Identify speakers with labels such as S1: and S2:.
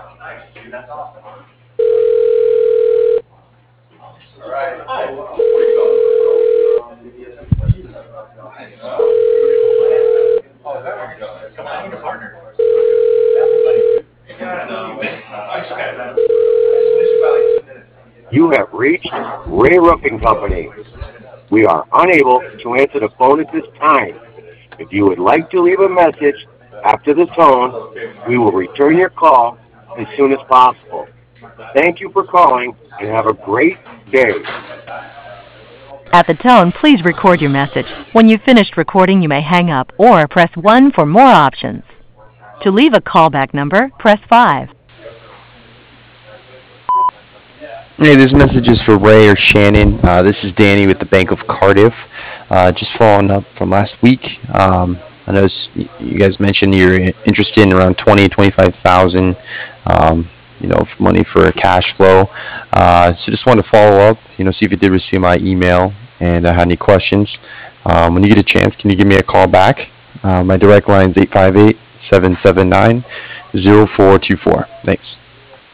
S1: Nice, dude. That's awesome. All right. Oh, is that where you're going? Come on, I need a partner.
S2: You have reached Ray Roofing Company. We are unable to answer the phone at this time. If you would like to leave a message after the tone, we will return your call as soon as possible. Thank you for calling and have a great day.
S3: At the tone, please record your message. When you've finished recording, you may hang up or press 1 for more options. To leave a callback number, press 5.
S4: Hey, this message is for Ray or Shannon. This is Danny with the Bank of Cardiff. Just following up from last week. I know you guys mentioned you're interested in around 25,000. For money for cash flow. So just wanted to follow up. See if you did receive my email and had any questions. When you get a chance, can you give me a call back? My direct line is 858-779-0424. Thanks.